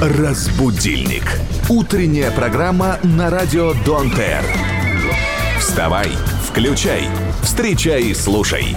Разбудильник. Утренняя программа на радио Дон ТР. Вставай, включай, встречай и слушай.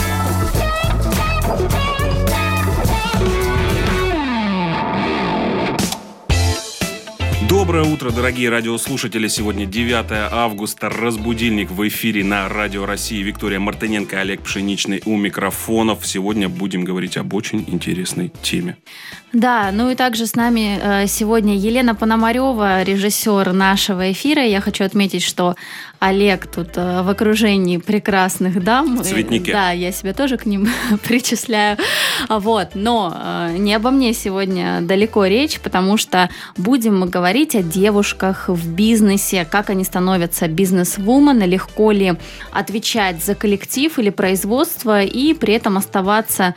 Доброе утро, дорогие радиослушатели. Сегодня 9 августа. Разбудильник в эфире на Радио России. Виктория Мартыненко, Олег Пшеничный у микрофонов. Сегодня будем говорить об очень интересной теме. Да, ну и также с нами сегодня Елена Пономарева, режиссер нашего эфира. Я хочу отметить, что Олег тут в окружении прекрасных дам. Цветники. Да, я себя тоже к ним причисляю. Вот. Но не обо мне сегодня далеко речь, потому что будем мы говорить о девушках в бизнесе, как они становятся бизнес-вумен, легко ли отвечать за коллектив или производство и при этом оставаться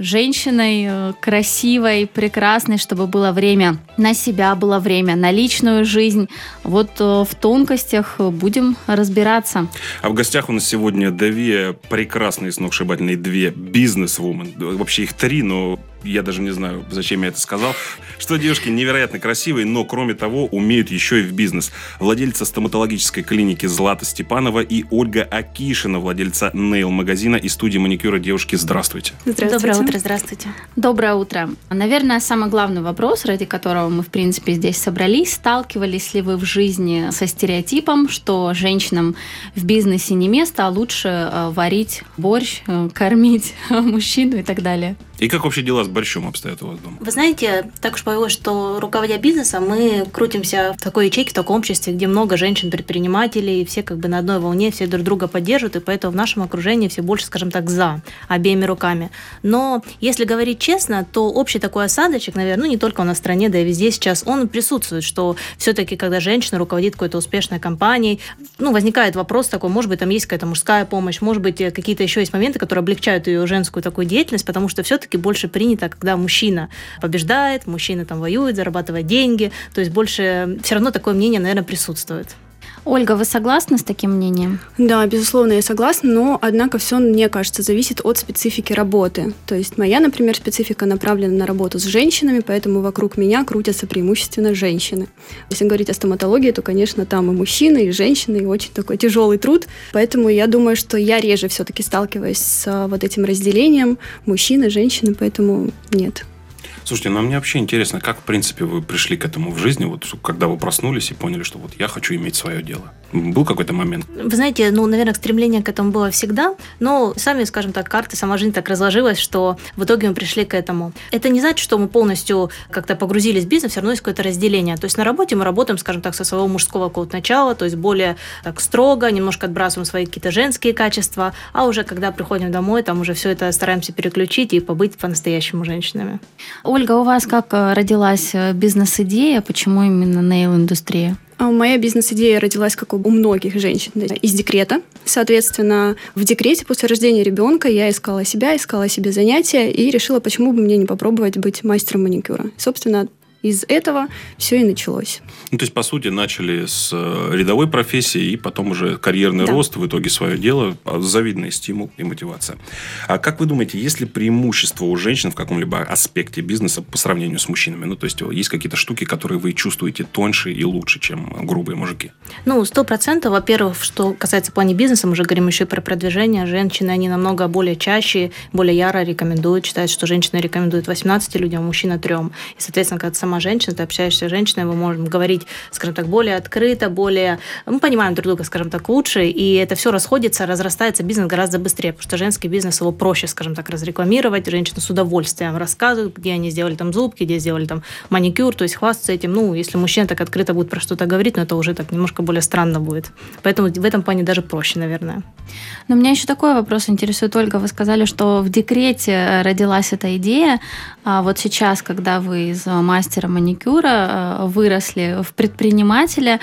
женщиной красивой, прекрасной, чтобы было время на себя, было время на личную жизнь. Вот в тонкостях будем разбираться. А в гостях у нас сегодня две прекрасные, сногсшибательные, две бизнес-вумен. Вообще их три, но я даже не знаю, зачем я это сказал. Что девушки невероятно красивые, но, кроме того, умеют еще и в бизнес. Владельца стоматологической клиники Злата Степанова и Ольга Акишина, владельца нейл-магазина и студии маникюра. Девушки, здравствуйте. Здравствуйте. Доброе утро, здравствуйте. Доброе утро. Наверное, самый главный вопрос, ради которого мы, в принципе, здесь собрались. Сталкивались ли вы в жизни со стереотипом, что женщинам в бизнесе не место, а лучше варить борщ, кормить мужчину и так далее? И как вообще дела с борщом обстоят у вас дома? Вы знаете, так уж повелось, что, руководя бизнесом, мы крутимся в такой ячейке, в таком обществе, где много женщин-предпринимателей, все как бы на одной волне, все друг друга поддерживают, и поэтому в нашем окружении все больше, скажем так, за обеими руками. Но если говорить честно, то общий такой осадочек, наверное, не только у нас в стране, да и везде сейчас, он присутствует, что все-таки, когда женщина руководит какой-то успешной компанией, возникает вопрос такой, может быть, там есть какая-то мужская помощь, может быть, какие-то еще есть моменты, которые облегчают ее женскую такую деятельность, потому что все-таки больше принято, когда мужчина побеждает, мужчина там воюет, зарабатывает деньги, то есть больше все равно такое мнение, наверное, присутствует. Ольга, вы согласны с таким мнением? Да, безусловно, я согласна, но, однако, все, мне кажется, зависит от специфики работы. То есть моя, например, специфика направлена на работу с женщинами, поэтому вокруг меня крутятся преимущественно женщины. Если говорить о стоматологии, то, конечно, там и мужчины, и женщины, и очень такой тяжелый труд. Поэтому я думаю, что я реже все-таки сталкиваюсь с вот этим разделением мужчины, женщины, поэтому нет. Слушайте, мне вообще интересно, как, в принципе, вы пришли к этому в жизни, вот когда вы проснулись и поняли, что вот я хочу иметь свое дело. Был какой-то момент? Вы знаете, наверное, стремление к этому было всегда, но сами, скажем так, карты, сама жизнь так разложилась, что в итоге мы пришли к этому. Это не значит, что мы полностью как-то погрузились в бизнес, все равно есть какое-то разделение. То есть на работе мы работаем, скажем так, со своего мужского какого-то начала, то есть более так строго, немножко отбрасываем свои какие-то женские качества, а уже когда приходим домой, там уже все это стараемся переключить и побыть по-настоящему женщинами. Ольга, у вас как родилась бизнес-идея? Почему именно нейл-индустрия? Моя бизнес-идея родилась, как у многих женщин, из декрета. Соответственно, в декрете после рождения ребенка я искала себя, искала себе занятия и решила, почему бы мне не попробовать быть мастером маникюра. Собственно, из этого все и началось. То есть, по сути, начали с рядовой профессии, и потом уже карьерный рост, в итоге свое дело, завидный стимул и мотивация. А как вы думаете, есть ли преимущество у женщин в каком-либо аспекте бизнеса по сравнению с мужчинами? То есть, есть какие-то штуки, которые вы чувствуете тоньше и лучше, чем грубые мужики? 100%. Во-первых, что касается в плане бизнеса, мы уже говорим еще и про продвижение. Женщины, они намного более чаще, более яро рекомендуют. Считают, что женщина рекомендует 18 людям, а мужчина 3. И, соответственно, когда сама женщина, ты общаешься с женщиной, мы можем говорить, скажем так, более открыто, более... Мы понимаем друг друга, скажем так, лучше, и это все расходится, разрастается бизнес гораздо быстрее, потому что женский бизнес, его проще, скажем так, разрекламировать. Женщины с удовольствием рассказывают, где они сделали там зубки, где сделали там маникюр, то есть хвастаться этим. Если мужчина так открыто будет про что-то говорить, это уже так немножко более странно будет. Поэтому в этом плане даже проще, наверное. Но меня еще такой вопрос интересует, Ольга. Вы сказали, что в декрете родилась эта идея. А вот сейчас, когда вы из мастера маникюра выросли в предпринимателя,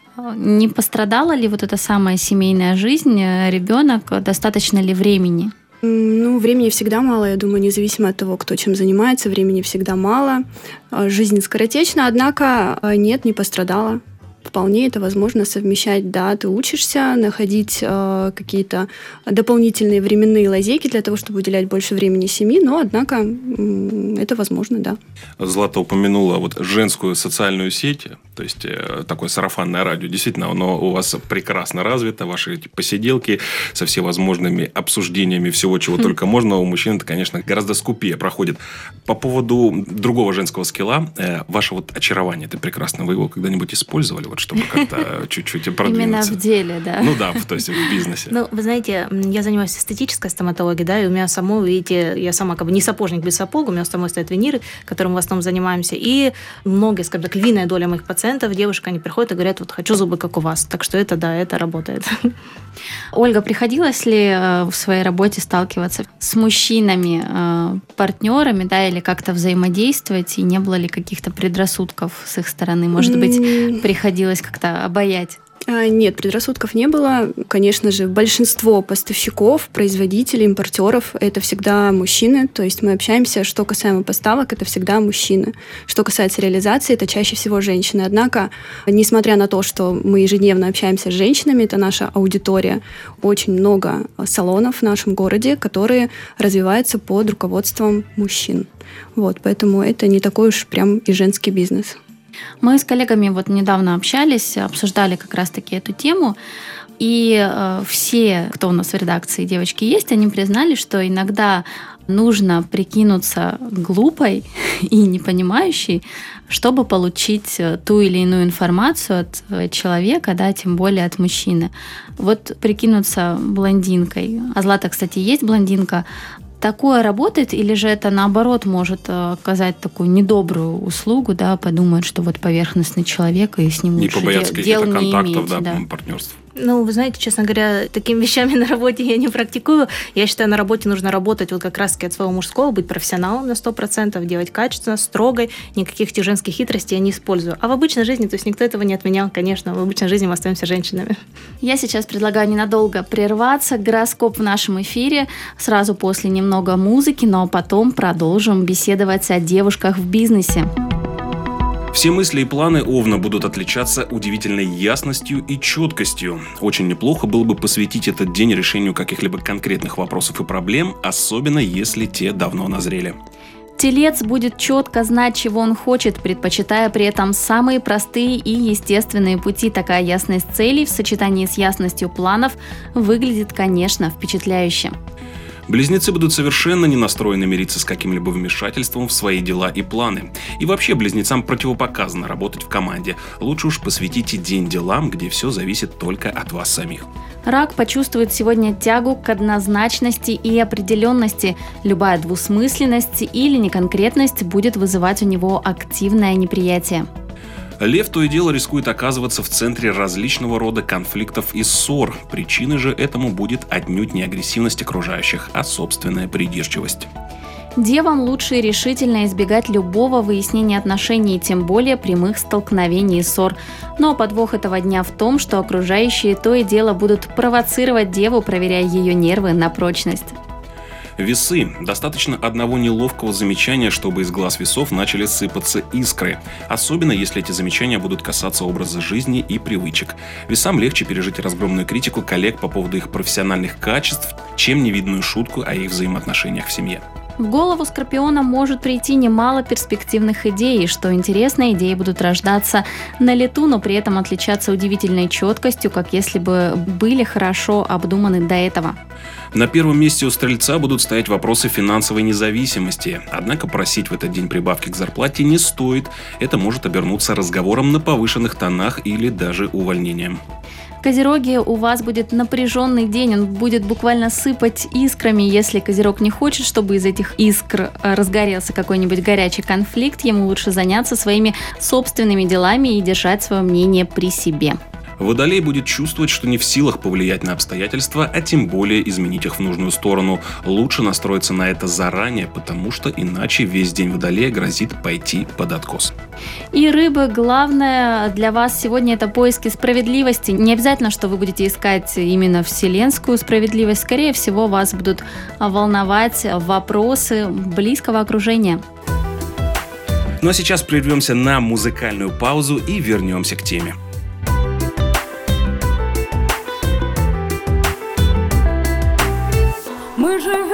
не пострадала ли вот эта самая семейная жизнь, ребенок, достаточно ли времени? Времени всегда мало, я думаю, независимо от того, кто чем занимается, времени всегда мало. Жизнь скоротечна, однако нет, не пострадала. вполне это возможно совмещать. Да, ты учишься, находить какие-то дополнительные временные лазейки для того, чтобы уделять больше времени семье, но, однако, это возможно, да. Злата упомянула вот женскую социальную сеть, то есть такое сарафанное радио. Действительно, оно у вас прекрасно развито, ваши эти посиделки со всевозможными обсуждениями всего, чего только можно. У мужчин это, конечно, гораздо скупее проходит. По поводу другого женского скилла, ваше вот очарование, это прекрасно. Вы его когда-нибудь использовали, вот, чтобы как-то чуть-чуть продвинуться? Именно в деле, да. Ну да, то есть в бизнесе. Ну, вы знаете, я занимаюсь эстетической стоматологией, да, и у меня самой, видите, я сама как бы не сапожник без сапог, у меня самой стоят виниры, которым в основном занимаемся, и многие, скажем так, львиная доля моих пациентов, девушек, они приходят и говорят, вот хочу зубы, как у вас. Так что это, да, это работает. Ольга, приходилось ли в своей работе сталкиваться с мужчинами, партнерами, да, или как-то взаимодействовать, и не было ли каких-то предрассудков с их стороны? Может быть, приходилось как-то обаять? Нет, предрассудков не было. Конечно же, большинство поставщиков, производителей, импортеров – это всегда мужчины. То есть мы общаемся, что касаемо поставок, это всегда мужчины. Что касается реализации, это чаще всего женщины. Однако, несмотря на то, что мы ежедневно общаемся с женщинами, это наша аудитория, очень много салонов в нашем городе, которые развиваются под руководством мужчин. Вот, поэтому это не такой уж прям и женский бизнес. Мы с коллегами вот недавно общались, обсуждали как раз-таки эту тему, и все, кто у нас в редакции, девочки есть, они признали, что иногда нужно прикинуться глупой и непонимающей, чтобы получить ту или иную информацию от человека, да, тем более от мужчины. Вот прикинуться блондинкой. А Злата, кстати, есть блондинка. Такое работает, или же это, наоборот, может оказать такую недобрую услугу, да, подумают, что вот поверхностный человек, и с ним не лучше побояться дел каких-то не контактов, иметь, да, партнерств. Ну, вы знаете, честно говоря, такими вещами на работе я не практикую. Я считаю, на работе нужно работать вот как раз-таки от своего мужского, быть профессионалом на 100%, делать качественно, строго, никаких этих женских хитростей я не использую. А в обычной жизни, то есть никто этого не отменял, конечно, в обычной жизни мы остаемся женщинами. Я сейчас предлагаю ненадолго прерваться. Гороскоп в нашем эфире сразу после немного музыки, но потом продолжим беседовать о девушках в бизнесе. Все мысли и планы Овна будут отличаться удивительной ясностью и четкостью. Очень неплохо было бы посвятить этот день решению каких-либо конкретных вопросов и проблем, особенно если те давно назрели. Телец будет четко знать, чего он хочет, предпочитая при этом самые простые и естественные пути. Такая ясность целей в сочетании с ясностью планов выглядит, конечно, впечатляюще. Близнецы будут совершенно не настроены мириться с каким-либо вмешательством в свои дела и планы. И вообще близнецам противопоказано работать в команде. Лучше уж посвятите день делам, где все зависит только от вас самих. Рак почувствует сегодня тягу к однозначности и определенности. Любая двусмысленность или неконкретность будет вызывать у него активное неприятие. Лев то и дело рискует оказываться в центре различного рода конфликтов и ссор. Причиной же этому будет отнюдь не агрессивность окружающих, а собственная придирчивость. Девам лучше решительно избегать любого выяснения отношений, тем более прямых столкновений и ссор. Но подвох этого дня в том, что окружающие то и дело будут провоцировать деву, проверяя ее нервы на прочность. Весы. Достаточно одного неловкого замечания, чтобы из глаз весов начали сыпаться искры. Особенно, если эти замечания будут касаться образа жизни и привычек. Весам легче пережить разгромную критику коллег по поводу их профессиональных качеств, чем невидную шутку о их взаимоотношениях в семье. В голову Скорпиона может прийти немало перспективных идей, и, что интересно, идеи будут рождаться на лету, но при этом отличаться удивительной четкостью, как если бы были хорошо обдуманы до этого. На первом месте у Стрельца будут стоять вопросы финансовой независимости. Однако просить в этот день прибавки к зарплате не стоит. Это может обернуться разговором на повышенных тонах или даже увольнением. Козероги, у вас будет напряженный день, он будет буквально сыпать искрами. Если Козерог не хочет, чтобы из этих искр разгорелся какой-нибудь горячий конфликт, ему лучше заняться своими собственными делами и держать свое мнение при себе. Водолей будет чувствовать, что не в силах повлиять на обстоятельства, а тем более изменить их в нужную сторону. Лучше настроиться на это заранее, потому что иначе весь день Водолея грозит пойти под откос. И рыбы, главное для вас сегодня это поиски справедливости. Не обязательно, что вы будете искать именно вселенскую справедливость. Скорее всего, вас будут волновать вопросы близкого окружения. Ну а сейчас прервемся на музыкальную паузу и вернемся к теме.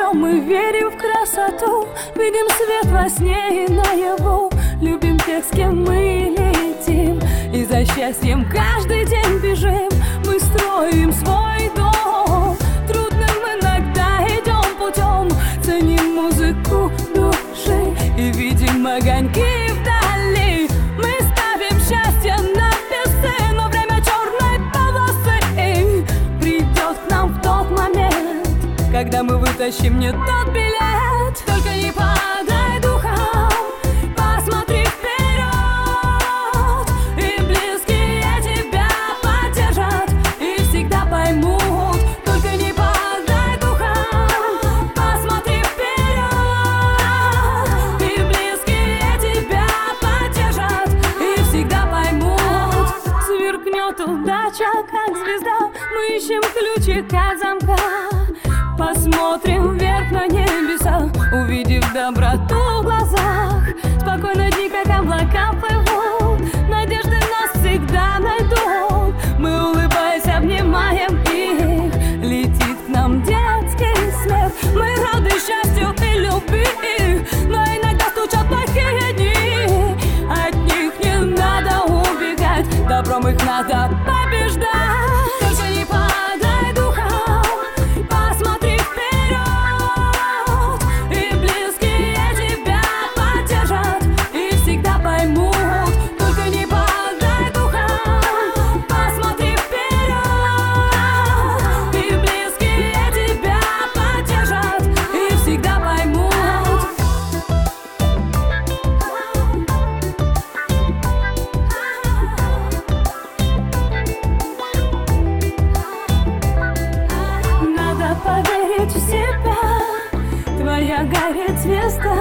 живем, мы верим в красоту, видим свет во сне и наяву, любим тех, с кем мы летим, и за счастьем каждый день бежим. Мы строим свой дом, трудным иногда идем путем, ценим музыку души и видим огоньки вдали. Мы ставим счастье на весы, но время черной полосы придет к нам в тот момент, когда мы вытащим не тот билет. Только не падай духом, посмотри вперед, и близкие тебя поддержат и всегда поймут. Только не падай духом, посмотри вперед, и близкие тебя поддержат и всегда поймут. Сверкнет удача, как звезда, мы ищем ключик от замка. Посмотрим вверх на небеса, увидев доброту в глазах. Спокойно дни, как облака плывут, надежды нас всегда найдут. Мы, улыбаясь, обнимаем их, летит к нам детский смех. Мы рады счастью и любви, но иногда стучат плохие дни. От них не надо убегать, добром их надо побеждать. Только не падай духом, посмотри вперед, и близкие тебя поддержат и всегда поймут. Только не падай духом, посмотри вперед, и близкие тебя поддержат и всегда поймут. Надо поверить в себя, твоя горит звезда,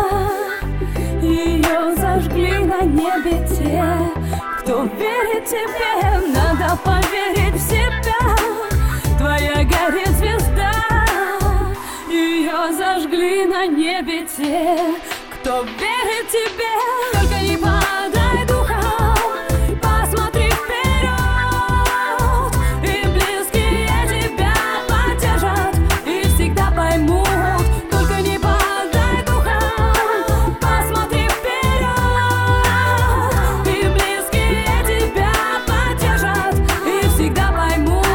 ее зажгли на небе те, кто верит тебе. Надо поверить в себя, твоя горит звезда, ее зажгли на небе те, кто верит тебе. Только не падай духом, посмотри вперед, и близкие тебя поддержат и всегда поймут. Только не падай духом, посмотри вперед, и близкие тебя поддержат и всегда поймут.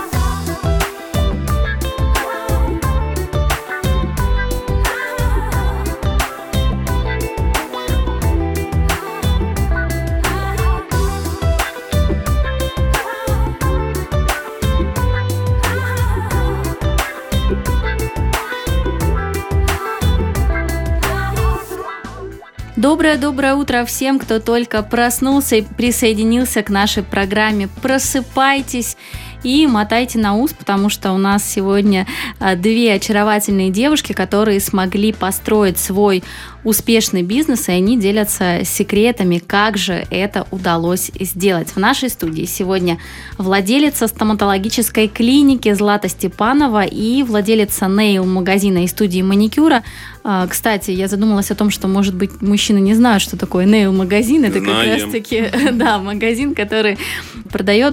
Доброе утро всем, кто только проснулся и присоединился к нашей программе. Просыпайтесь и мотайте на ус, потому что у нас сегодня две очаровательные девушки, которые смогли построить свой успешный бизнес, и они делятся секретами, как же это удалось сделать. В нашей студии сегодня владелица стоматологической клиники Злата Степанова и владелица нейл-магазина и студии маникюра. Кстати, я задумалась о том, что, может быть, мужчины не знают, что такое нейл-магазин. Это как раз-таки магазин, который продает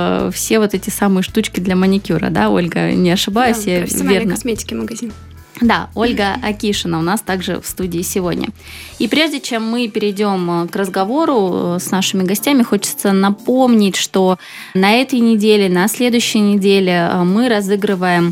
все эти самые штучки для маникюра. Да, Ольга, не ошибаюсь, да, я профессиональный верно? Косметики магазин. Да, Ольга Акишина у нас также в студии сегодня. И прежде чем мы перейдем к разговору с нашими гостями, хочется напомнить, что на этой неделе, на следующей неделе мы разыгрываем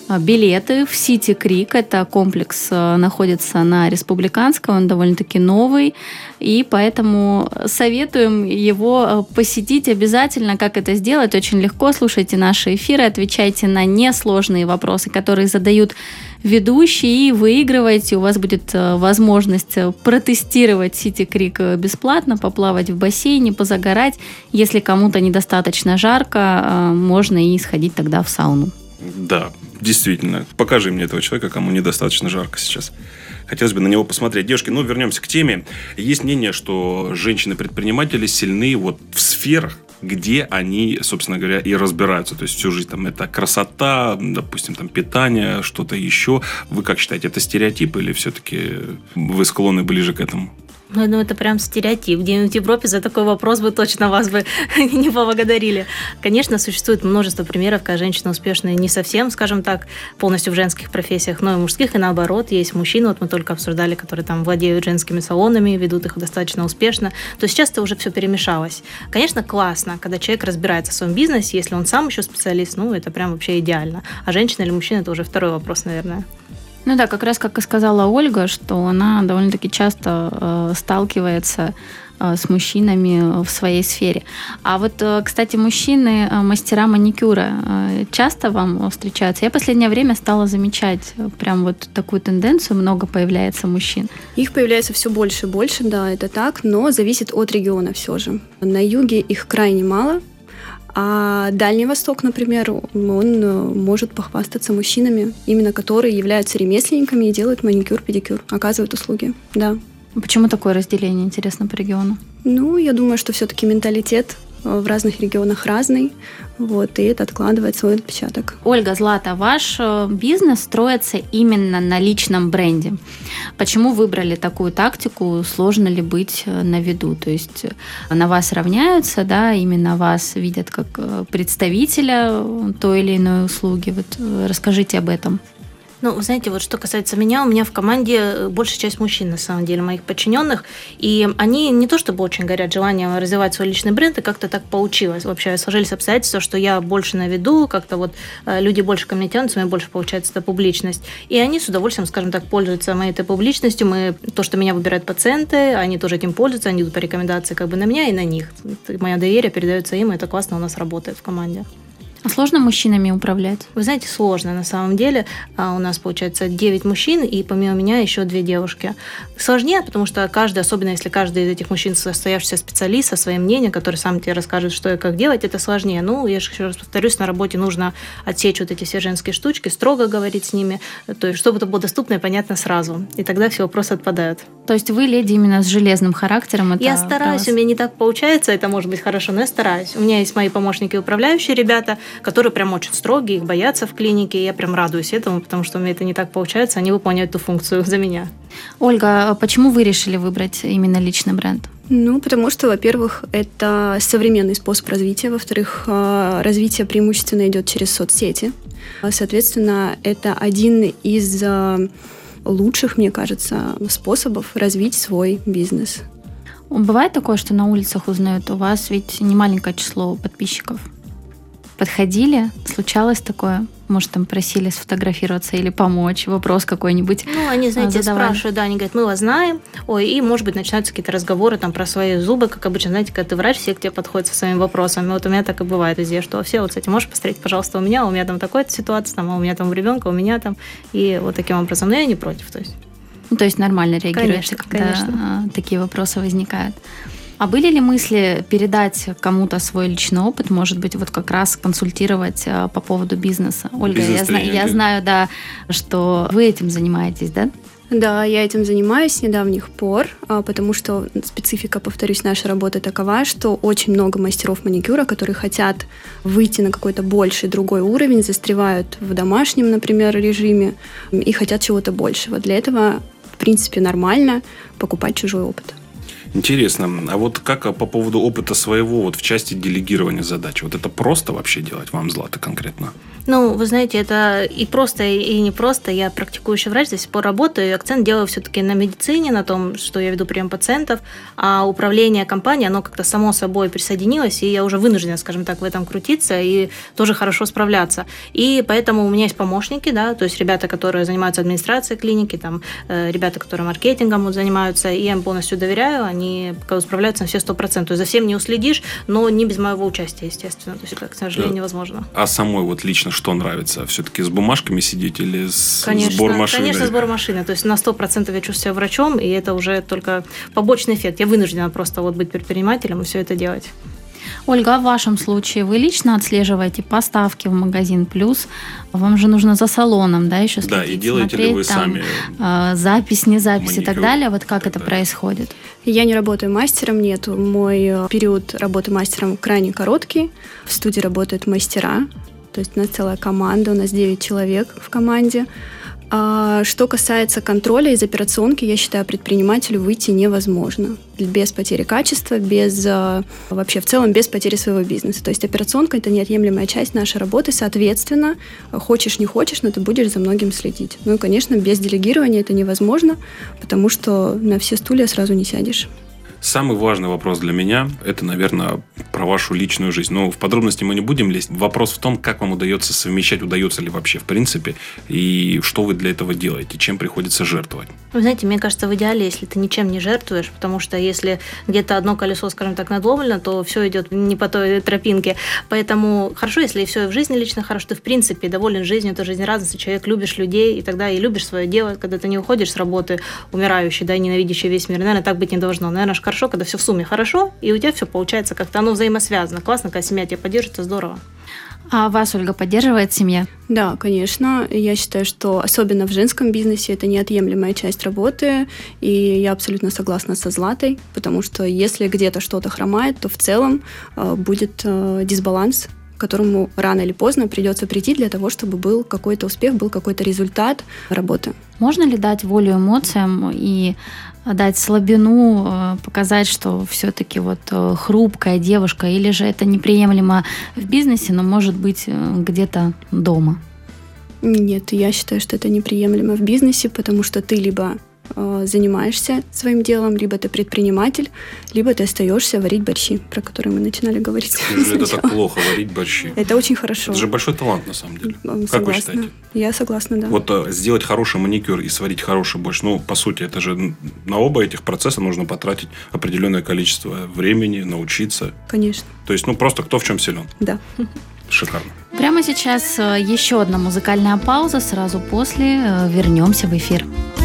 билеты в City Creek. Это комплекс находится на Республиканской, он довольно-таки новый, и поэтому советуем его посетить обязательно. Как это сделать? Очень легко. Слушайте наши эфиры, отвечайте на несложные вопросы, которые задают ведущие, и выигрывайте. У вас будет возможность протестировать City Creek бесплатно, поплавать в бассейне, позагорать. Если кому-то недостаточно жарко, можно и сходить тогда в сауну. Да, действительно. Покажи мне этого человека, кому недостаточно жарко сейчас. Хотелось бы на него посмотреть. Девушки, вернемся к теме. Есть мнение, что женщины-предприниматели сильны в сферах, где они, собственно говоря, и разбираются. То есть всю жизнь это красота, допустим, питание, что-то еще. Вы как считаете, это стереотип или все-таки вы склонны ближе к этому? Ну, это прям стереотип. Где-нибудь в Европе за такой вопрос бы точно вас бы не поблагодарили. Конечно, существует множество примеров, когда женщины успешные не совсем, скажем так, полностью в женских профессиях, но и в мужских, и наоборот. Есть мужчины, вот мы только обсуждали, которые там владеют женскими салонами, ведут их достаточно успешно. То есть сейчас это уже все перемешалось. Конечно, классно, когда человек разбирается в своем бизнесе, если он сам еще специалист, ну, это прям вообще идеально. А женщина или мужчина, это уже второй вопрос, наверное. Ну да, как раз как и сказала Ольга, что она довольно-таки часто сталкивается с мужчинами в своей сфере. А вот, кстати, мужчины, мастера маникюра, часто вам встречаются? Я в последнее время стала замечать прям вот такую тенденцию, много появляется мужчин. Их появляется все больше и больше, да, это так, но зависит от региона все же. На юге их крайне мало, а Дальний Восток, например, он может похвастаться мужчинами, именно которые являются ремесленниками и делают маникюр, педикюр, оказывают услуги, да. Почему такое разделение, интересно, по региону? Ну, я думаю, что все-таки менталитет в разных регионах разный, вот, и это откладывает свой отпечаток. Ольга, Злата, ваш бизнес строится именно на личном бренде. Почему выбрали такую тактику? Сложно ли быть на виду? То есть на вас равняются, да, именно вас видят как представителя той или иной услуги. Вот расскажите об этом. Ну, вы знаете, вот что касается меня, у меня в команде большая часть мужчин, на самом деле, моих подчиненных, и они не то чтобы очень горят желанием развивать свой личный бренд, и как-то так получилось. Вообще сложились обстоятельства, что я больше на виду, как-то вот люди больше ко мне тянутся, у меня больше получается эта публичность. И они с удовольствием, скажем так, пользуются моей этой публичностью. То, что меня выбирают пациенты, они тоже этим пользуются, они идут по рекомендации как бы на меня и на них. Мое доверие передается им, и это классно у нас работает в команде. А сложно мужчинами управлять? Вы знаете, сложно на самом деле. У нас, получается, 9 мужчин, и помимо меня еще 2 девушки. Сложнее, потому что каждый, особенно если каждый из этих мужчин состоявшийся специалист со своим мнением, который сам тебе расскажет, что и как делать, это сложнее. Ну, я же еще раз повторюсь, на работе нужно отсечь вот эти все женские штучки, строго говорить с ними, то есть чтобы это было доступно и понятно сразу. И тогда все вопросы отпадают. То есть вы леди именно с железным характером? Я стараюсь, у меня не так получается, это может быть хорошо, но я стараюсь. У меня есть мои помощники управляющие ребята, которые прям очень строгие, их боятся в клинике, и я прям радуюсь этому, потому что у меня это не так получается, они выполняют эту функцию за меня. Ольга, почему вы решили выбрать именно личный бренд? Ну, потому что, во-первых, это современный способ развития, во-вторых, развитие преимущественно идет через соцсети. Соответственно, это один из лучших, мне кажется, способов развить свой бизнес. Бывает такое, что на улицах узнают, у вас ведь не маленькое число подписчиков. Подходили, случалось такое? Может, там просили сфотографироваться или помочь, вопрос какой-нибудь Ну, они, знаете, спрашивают, да, они говорят, мы вас знаем, и, может быть, начинаются какие-то разговоры там про свои зубы, как обычно, знаете, когда ты врач, все к тебе подходят со своими вопросами. Вот у меня так и бывает везде, что все, вот, кстати, можешь посмотреть, пожалуйста, у меня там такая ситуация, там, а у меня там у ребенка, у меня там, и вот таким образом, но я не против, то есть. Ну, то есть нормально реагируете, когда такие вопросы возникают. А были ли мысли передать кому-то свой личный опыт, может быть, вот как раз консультировать по поводу бизнеса? Ольга, я знаю, да, что вы этим занимаетесь, да? Да, я этим занимаюсь с недавних пор, потому что специфика, повторюсь, нашей работы такова, что очень много мастеров маникюра, которые хотят выйти на какой-то больший, другой уровень, застревают в домашнем, например, режиме и хотят чего-то большего. Для этого, в принципе, нормально покупать чужой опыт. Интересно, а вот как по поводу опыта своего вот в части делегирования задач? Вот это просто вообще делать вам, Злата, конкретно? Ну, вы знаете, это и просто, и не просто. Я практикующий врач, до сих пор работаю, и акцент делаю все-таки на медицине, на том, что я веду прием пациентов, а управление компанией, оно как-то само собой присоединилось, и я уже вынуждена, скажем так, в этом крутиться и тоже хорошо справляться. И поэтому у меня есть помощники, да, то есть ребята, которые занимаются администрацией клиники, там, ребята, которые маркетингом вот занимаются, и я им полностью доверяю, они справляются на все 100%. То есть за всем не уследишь, но не без моего участия, естественно. То есть это, к сожалению, невозможно. А самой вот лично что нравится? Все-таки с бумажками сидеть или с сбор машины? Конечно, сбор машины. То есть на 100% я чувствую себя врачом, и это уже только побочный эффект. Я вынуждена просто вот быть предпринимателем и все это делать. Ольга, а в вашем случае вы лично отслеживаете поставки в магазин Плюс? Вам же нужно за салоном, да, еще следить, да, и делаете ли вы там, сами запись, не запись маникюр, и так далее? Вот как это происходит? Я не работаю мастером, нет. Мой период работы мастером крайне короткий. В студии работают мастера. То есть у нас целая команда, у нас 9 человек в команде. А что касается контроля из операционки, я считаю, предпринимателю выйти невозможно. Без потери качества, вообще в целом без потери своего бизнеса. То есть операционка – это неотъемлемая часть нашей работы, соответственно, хочешь не хочешь, но ты будешь за многим следить. Ну и, конечно, без делегирования это невозможно, потому что на все стулья сразу не сядешь. Самый важный вопрос для меня – это, наверное, про вашу личную жизнь. Но в подробности мы не будем лезть. Вопрос в том, как вам удается совмещать, удается ли вообще в принципе, и что вы для этого делаете, чем приходится жертвовать. Вы знаете, мне кажется, в идеале, если ты ничем не жертвуешь, потому что если где-то одно колесо, скажем так, надломлено, то все идет не по той тропинке. Поэтому хорошо, если все в жизни лично хорошо, ты в принципе доволен жизнью, ты жизнерадостный человек, любишь людей, и тогда и любишь свое дело, когда ты не уходишь с работы умирающий, да, ненавидящий весь мир. Наверное, так быть не должно. Наверное, хорошо, когда все в сумме хорошо, и у тебя все получается как-то, оно взаимосвязано. Классно, когда семья тебя поддержит, это здорово. А вас, Ольга, поддерживает семья? Да, конечно. Я считаю, что особенно в женском бизнесе это неотъемлемая часть работы, и я абсолютно согласна со Златой, потому что если где-то что-то хромает, то в целом будет дисбаланс, к которому рано или поздно придется прийти для того, чтобы был какой-то успех, был какой-то результат работы. Можно ли дать волю эмоциям и дать слабину, показать, что все-таки вот хрупкая девушка, или же это неприемлемо в бизнесе, но может быть где-то дома? Нет, я считаю, что это неприемлемо в бизнесе, потому что ты либо занимаешься своим делом, либо ты предприниматель, либо ты остаешься варить борщи, про которые мы начинали говорить. Это так плохо, варить борщи. Это очень хорошо. Это же большой талант, на самом деле. Согласна. Как вы считаете? Я согласна, да. Вот сделать хороший маникюр и сварить хороший борщ, ну, по сути, это же на оба этих процесса нужно потратить определенное количество времени, научиться. Конечно. То есть, ну, просто кто в чем силен. Да. Шикарно. Прямо сейчас еще одна музыкальная пауза, сразу после вернемся в эфир.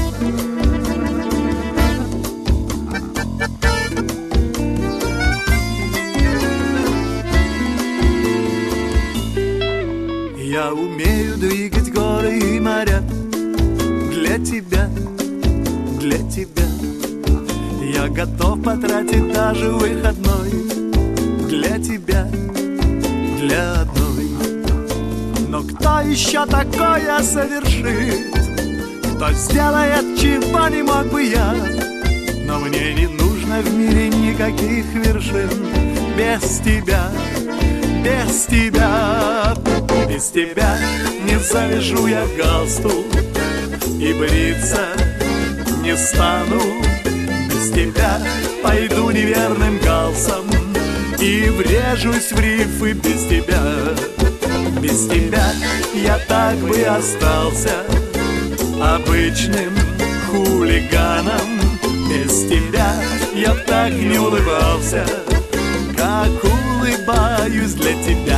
Я умею двигать горы и моря для тебя, для тебя. Я готов потратить даже выходной для тебя, для одной. Но кто еще такое совершит? Кто сделает, чего не мог бы я? Но мне не нужно в мире никаких вершин без тебя, без тебя. Без тебя не завяжу я галстук и бриться не стану. Без тебя пойду неверным галсом и врежусь в рифы. Без тебя я так бы остался обычным хулиганом. Без тебя я так не улыбался, как улыбаюсь для тебя.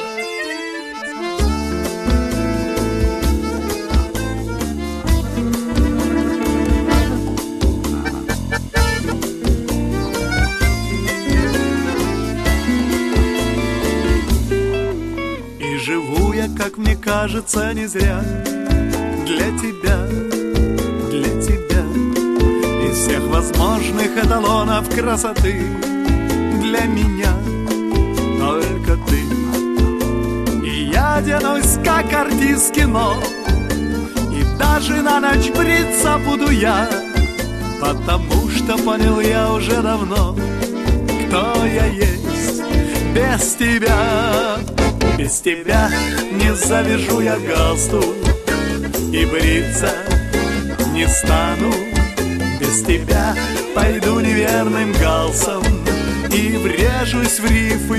Как мне кажется, не зря для тебя, для тебя. Из всех возможных эталонов красоты для меня только ты. И я оденусь, как артист кино, и даже на ночь бриться буду я, потому что понял я уже давно, кто я есть без тебя. Без тебя не завяжу я галстук и бриться не стану. Без тебя пойду неверным галсом и врежусь в рифы.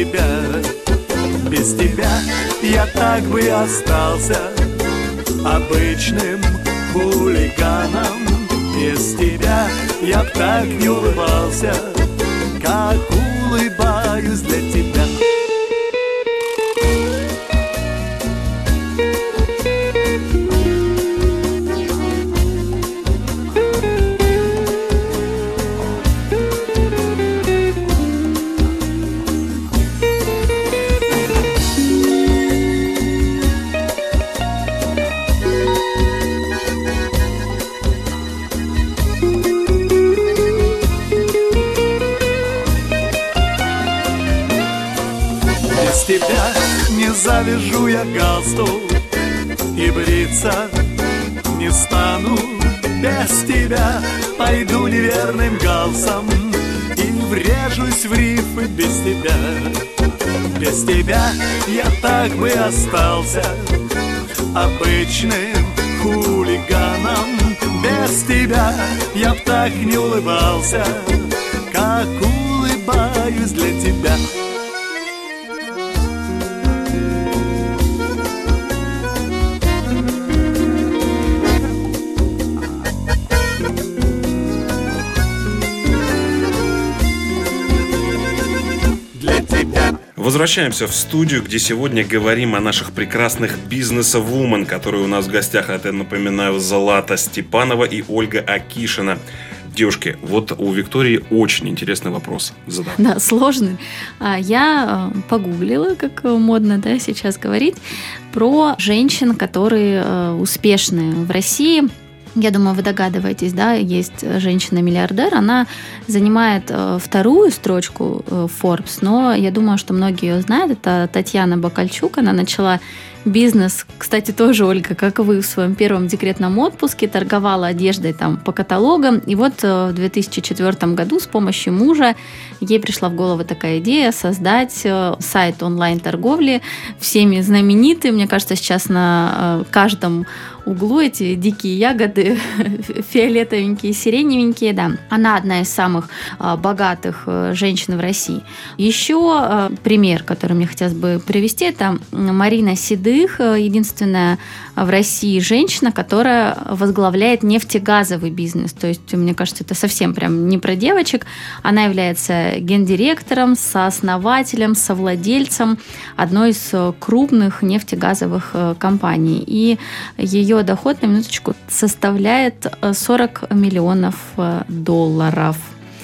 Без тебя я так бы и остался обычным хулиганом. Без тебя я б так не улыбался, как улыбаюсь для тебя. Без тебя не завяжу я галстук и бриться не стану. Без тебя пойду неверным галсом и врежусь в рифы без тебя. Без тебя я так бы остался обычным хулиганом. Без тебя я б так не улыбался, как улыбаюсь для тебя. Возвращаемся в студию, где сегодня говорим о наших прекрасных бизнес-вумен, которые у нас в гостях. Это, напоминаю, Злата Степанова и Ольга Акишина. Девушки, вот у Виктории очень интересный вопрос задам. Да, сложный. Я погуглила, как модно, да, сейчас говорить, про женщин, которые успешные в России. Я думаю, вы догадываетесь, да, есть женщина-миллиардер, она занимает вторую строчку Forbes, но я думаю, что многие ее знают, это Татьяна Бакальчук, она начала бизнес, кстати, тоже, Ольга, как и вы, в своем первом декретном отпуске, торговала одеждой там по каталогам, и вот в 2004 году с помощью мужа ей пришла в голову такая идея создать сайт онлайн-торговли, всеми знаменитый, мне кажется, сейчас на каждом углу эти дикие ягоды, фиолетовенькие, сиреневенькие, да. Она одна из самых богатых женщин в России. Еще пример, который мне хотелось бы привести, это Марина Седых, единственная в России женщина, которая возглавляет нефтегазовый бизнес. То есть, мне кажется, это совсем прям не про девочек. Она является гендиректором, сооснователем, совладельцем одной из крупных нефтегазовых компаний. И ее доход, на минуточку, составляет 40 миллионов долларов.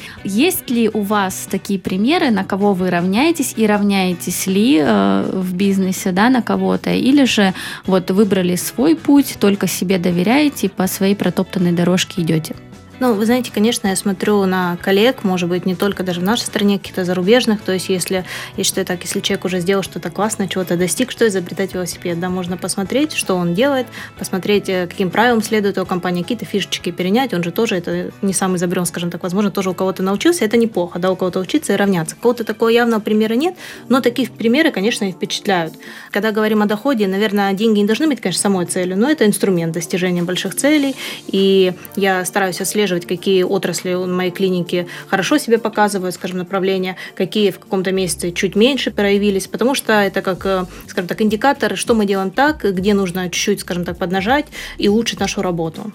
Есть ли у вас такие примеры, на кого вы равняетесь и равняетесь ли в бизнесе, да, на кого-то? Или же вот выбрали свой путь, только себе доверяете и по своей протоптанной дорожке идете? Ну, вы знаете, конечно, я смотрю на коллег, может быть, не только даже в нашей стране, каких-то зарубежных. То есть, если, я считаю так, если человек уже сделал что-то классное, чего-то достиг, что изобретать велосипед, да, можно посмотреть, что он делает, посмотреть, каким правилам следует его компания, какие-то фишечки перенять. Он же тоже, это не сам изобрел, скажем так, возможно, тоже у кого-то научился, это неплохо, да, у кого-то учиться и равняться. У кого-то такого явного примера нет, но такие примеры, конечно, и впечатляют. Когда говорим о доходе, наверное, деньги не должны быть, конечно, самой целью, но это инструмент достижения больших целей, и я стараюсь отслеживать, какие отрасли в моей клинике хорошо себе показывают, скажем, направления, какие в каком-то месяце чуть меньше проявились, потому что это как, скажем так, индикатор, что мы делаем так, где нужно чуть-чуть, скажем так, поднажать и улучшить нашу работу.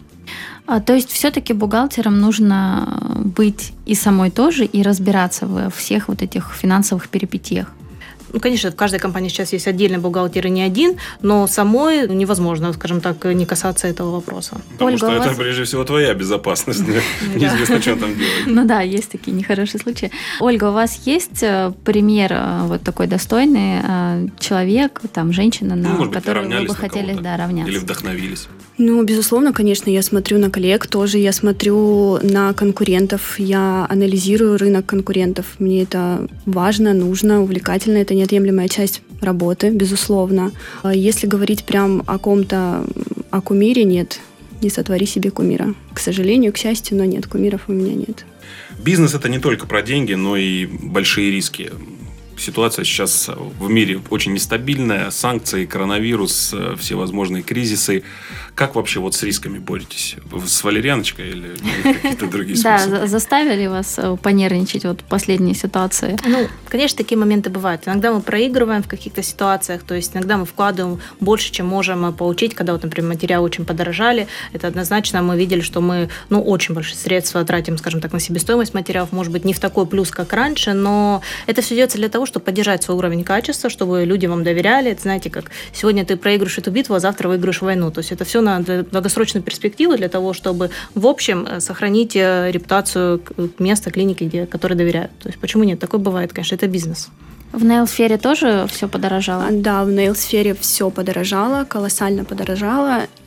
То есть все-таки бухгалтерам нужно быть и самой тоже, и разбираться во всех вот этих финансовых перипетиях? Ну, конечно, в каждой компании сейчас есть отдельный бухгалтер и не один, но самой невозможно, скажем так, не касаться этого вопроса. Потому Ольга, что это, прежде всего, твоя безопасность. Неизвестно, что там делать. Ну да, есть такие нехорошие случаи. Ольга, у вас есть пример вот такой достойный человек, там, женщина, на которую вы бы хотели равняться? Или вдохновились? Ну, безусловно, конечно, я смотрю на коллег тоже, я смотрю на конкурентов, я анализирую рынок конкурентов. Мне это важно, нужно, увлекательно, это неотъемлемая часть работы, безусловно. Если говорить прям о ком-то, о кумире, нет, не сотвори себе кумира. К сожалению, к счастью, но нет, кумиров у меня нет. Бизнес – это не только про деньги, но и большие риски. Ситуация сейчас в мире очень нестабильная, санкции, коронавирус, всевозможные кризисы. Как вообще вот с рисками боретесь? С валерьяночкой или какие-то другие способы? Да, заставили вас понервничать вот последние ситуации? Ну, конечно, такие моменты бывают. Иногда мы проигрываем в каких-то ситуациях, то есть иногда мы вкладываем больше, чем можем получить, когда, вот, например, материалы очень подорожали. Это однозначно мы видели, что мы очень большие средства тратим, скажем так, на себестоимость материалов, может быть, не в такой плюс, как раньше, но это все делается для того, чтобы поддержать свой уровень качества, чтобы люди вам доверяли. Это, знаете, как сегодня ты проигрываешь эту битву, а завтра выиграешь войну. То есть это все на долгосрочную перспективу для того, чтобы в общем сохранить репутацию места, клиники, которой доверяют. То есть почему нет? Такое бывает, конечно, это бизнес. В нейл-сфере тоже все подорожало? Да, в нейл-сфере все подорожало, колоссально подорожало.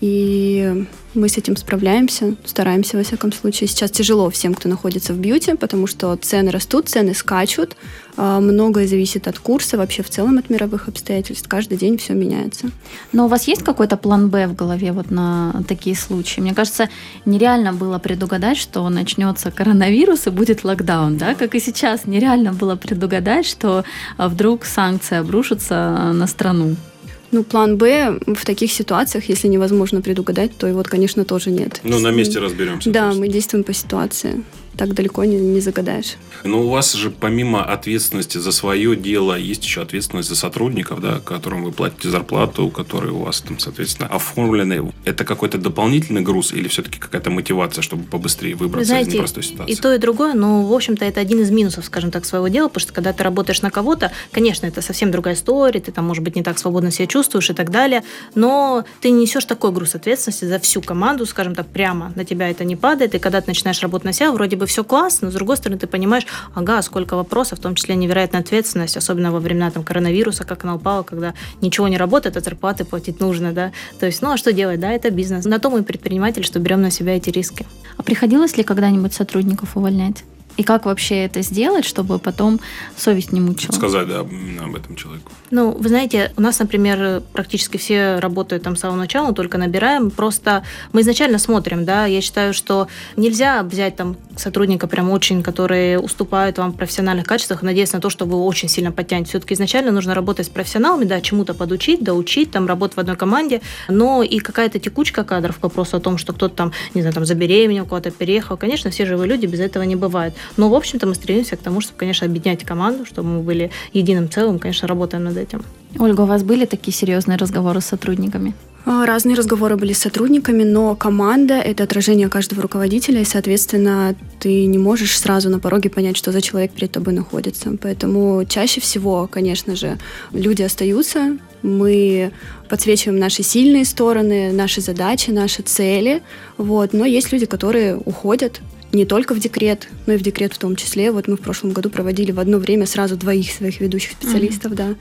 и мы с этим справляемся, стараемся, во всяком случае. Сейчас тяжело всем, кто находится в бьюти, потому что цены растут, цены скачут, многое зависит от курса, вообще в целом от мировых обстоятельств. Каждый день все меняется. Но у вас есть какой-то план «Б» в голове вот на такие случаи? Мне кажется, нереально было предугадать, что начнется коронавирус и будет локдаун, да? Как и сейчас нереально было предугадать, что вдруг санкции обрушатся на страну. План «Б» в таких ситуациях, если невозможно предугадать, то его, конечно, тоже нет. На месте разберемся. Да, мы действуем по ситуации. Так далеко не загадаешь. Но у вас же помимо ответственности за свое дело есть еще ответственность за сотрудников, да, которым вы платите зарплату, которые у вас там, соответственно, оформлены. Это какой-то дополнительный груз или все-таки какая-то мотивация, чтобы побыстрее выбраться из непростой ситуации? И то, и другое, но, в общем-то, это один из минусов, скажем так, своего дела, потому что когда ты работаешь на кого-то, конечно, это совсем другая история, ты там, может быть, не так свободно себя чувствуешь и так далее, но ты не несешь такой груз ответственности за всю команду, скажем так, прямо на тебя это не падает, и когда ты начинаешь работать на себя, вроде бы все классно, но с другой стороны ты понимаешь, сколько вопросов, в том числе невероятная ответственность, особенно во времена коронавируса, как она упала, когда ничего не работает, а зарплаты платить нужно, да. То есть, а что делать, да, это бизнес. На то мы предприниматели, что берем на себя эти риски. А приходилось ли когда-нибудь сотрудников увольнять? И как вообще это сделать, чтобы потом совесть не мучила? Сказать, да, об этом человеку. Вы знаете, у нас, например, практически все работают там с самого начала, только набираем. Просто мы изначально смотрим, да, я считаю, что нельзя взять там сотрудника прям очень, которые уступают вам в профессиональных качествах, надеяться на то, что вы очень сильно подтянете. Все-таки изначально нужно работать с профессионалами, да, чему-то подучить, доучить, там, работать в одной команде, но и какая-то текучка кадров к вопросу о том, что кто-то там, не знаю, там забеременел, куда-то переехал. Конечно, все живые люди, без этого не бывает. Но, в общем-то, мы стремимся к тому, чтобы, конечно, объединять команду, чтобы мы были единым целым, конечно, работаем над этим. Ольга, у вас были такие серьезные разговоры с сотрудниками? Разные разговоры были с сотрудниками, но команда – это отражение каждого руководителя, и, соответственно, ты не можешь сразу на пороге понять, что за человек перед тобой находится. Поэтому чаще всего, конечно же, люди остаются, мы подсвечиваем наши сильные стороны, наши задачи, наши цели, но есть люди, которые уходят, не только в декрет, но и в декрет в том числе. Мы в прошлом году проводили в одно время сразу 2 своих ведущих специалистов, да.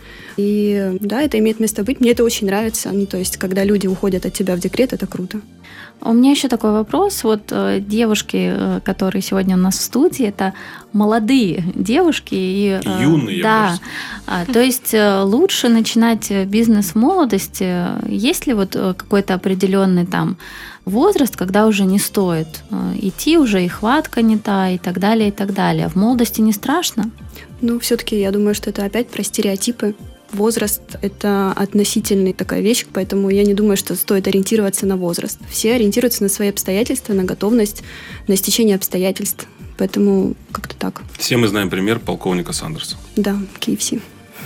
И да, это имеет место быть. Мне это очень нравится. То есть, когда люди уходят от тебя в декрет, это круто. У меня еще такой вопрос. Девушки, которые сегодня у нас в студии, это молодые девушки. Юные. Да. То есть лучше начинать бизнес в молодости. Есть ли какой-то определенный там возраст, когда уже не стоит идти, уже и хватка не та, и так далее, и так далее. В молодости не страшно? Все-таки я думаю, что это опять про стереотипы. Возраст – это относительная такая вещь, поэтому я не думаю, что стоит ориентироваться на возраст. Все ориентируются на свои обстоятельства, на готовность, на стечение обстоятельств. Поэтому как-то так. Все мы знаем пример полковника Сандерса. Да, KFC.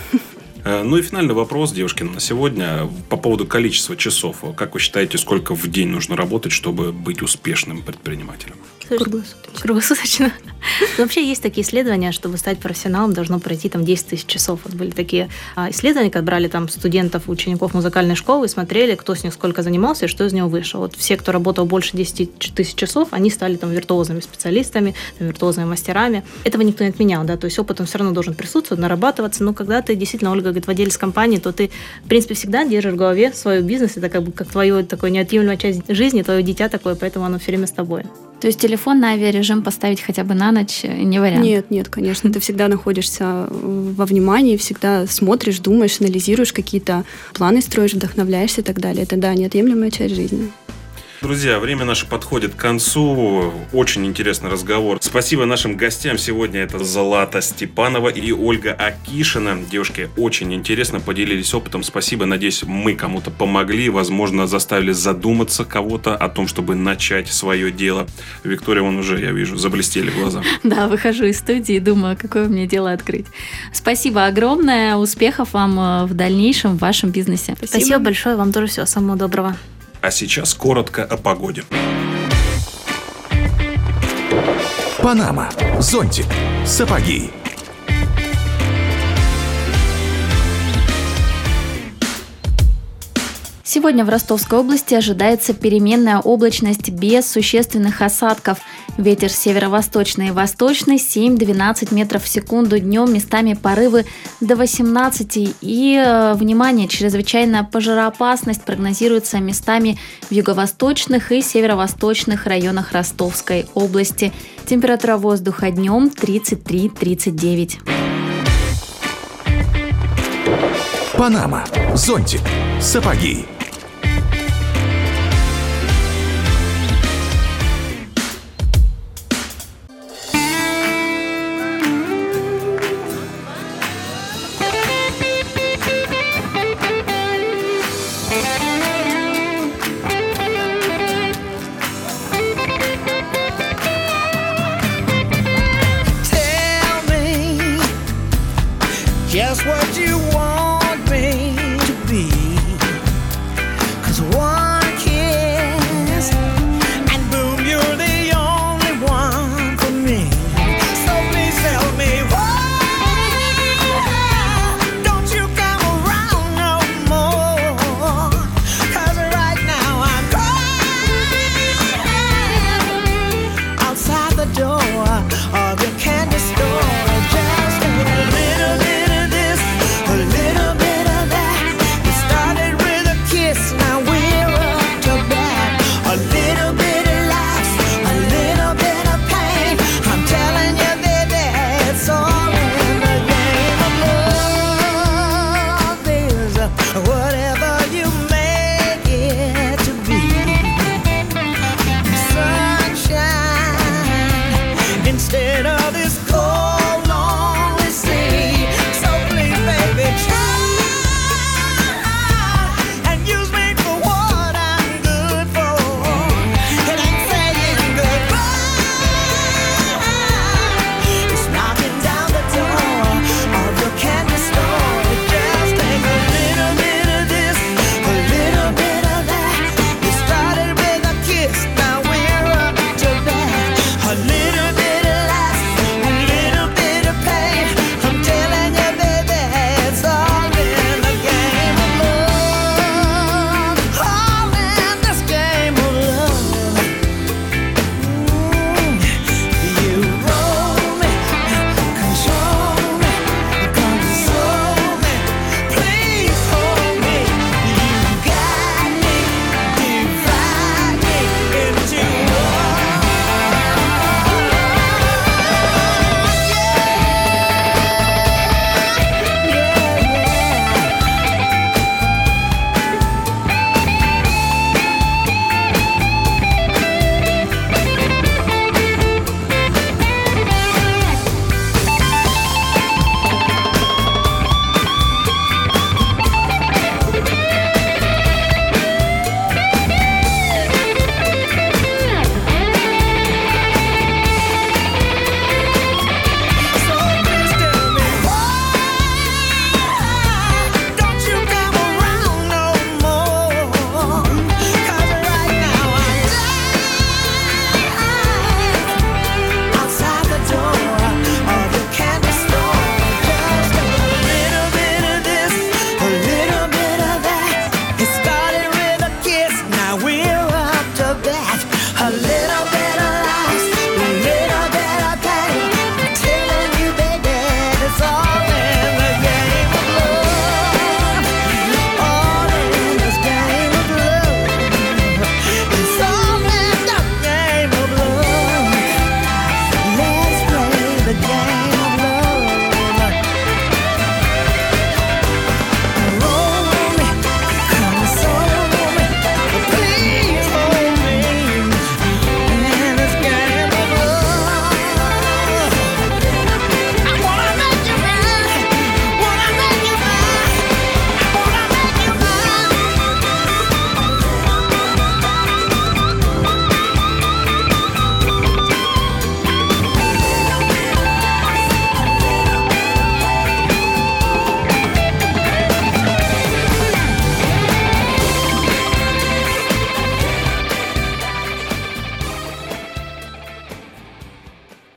И финальный вопрос, девушки, на сегодня по поводу количества часов. Как вы считаете, сколько в день нужно работать, чтобы быть успешным предпринимателем? Круглосуточно. Вообще есть такие исследования, чтобы стать профессионалом, должно пройти 10 тысяч часов. Были такие исследования, когда брали студентов, учеников музыкальной школы и смотрели, кто с них сколько занимался и что из него вышло. Все, кто работал больше 10 тысяч часов, они стали виртуозными специалистами, виртуозными мастерами. Этого никто не отменял, да, то есть опыт он все равно должен присутствовать, нарабатываться. Но когда ты действительно, Ольга говорит, владелец компании, то ты, в принципе, всегда держишь в голове свой бизнес, это как твое такое неотъемлемая часть жизни, твое дитя такое, поэтому оно все время с тобой. То есть телефон на авиарежим поставить хотя бы на ночь не вариант? Нет, конечно. Ты всегда находишься во внимании, всегда смотришь, думаешь, анализируешь, какие-то планы строишь, вдохновляешься и так далее. Это, да, неотъемлемая часть жизни. Друзья, время наше подходит к концу. Очень интересный разговор. Спасибо нашим гостям. Сегодня это Злата Степанова и Ольга Акишина. Девушки, очень интересно поделились опытом. Спасибо. Надеюсь, мы кому-то помогли. Возможно, заставили задуматься кого-то о том, чтобы начать свое дело. Виктория, вон уже, я вижу, заблестели глаза. Да, выхожу из студии и думаю, какое мне дело открыть. Спасибо огромное. Успехов вам в дальнейшем в вашем бизнесе. Спасибо большое. Вам тоже всего самого доброго. А сейчас коротко о погоде. Панама. Зонтик. Сапоги. Сегодня в Ростовской области ожидается переменная облачность без существенных осадков. Ветер северо-восточный и восточный 7-12 метров в секунду. Днем местами порывы до 18. И, внимание, чрезвычайная пожароопасность прогнозируется местами в юго-восточных и северо-восточных районах Ростовской области. Температура воздуха днем 33-39. Панама, зонтик, сапоги. Just what you want.